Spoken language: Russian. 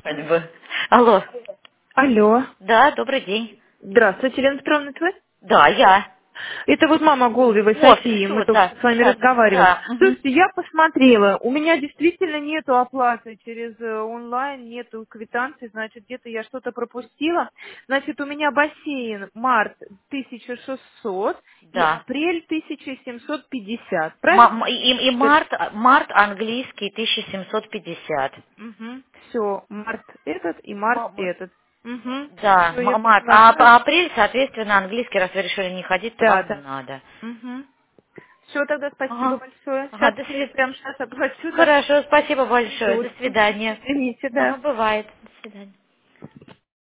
Альбо. Алло. Алло. Да, добрый день. Здравствуйте, Елена Петровна, это вы? Да, я. Это вот мама Голубевой О, Софии, мы все, только да. что с вами Да, разговаривали. да. Мгм. Слушайте, я посмотрела, у меня действительно нету оплаты через онлайн, нету квитанции, значит, где-то я что-то пропустила. Значит, у меня бассейн март 1600 и Да. апрель 1750, правильно? И март английский 1750. Угу. Все, март этот и март этот. Угу. Да, Все, я март. поняла. Все, А апрель, соответственно, английский, раз вы решили не ходить, то да, вам не да. надо. Угу. Все, тогда спасибо Ага. большое. Ага, Сейчас до я свидания. прямо сейчас оплачу, да. Хорошо, спасибо большое. Жду. До свидания. Извините, Ага, да. бывает. До свидания.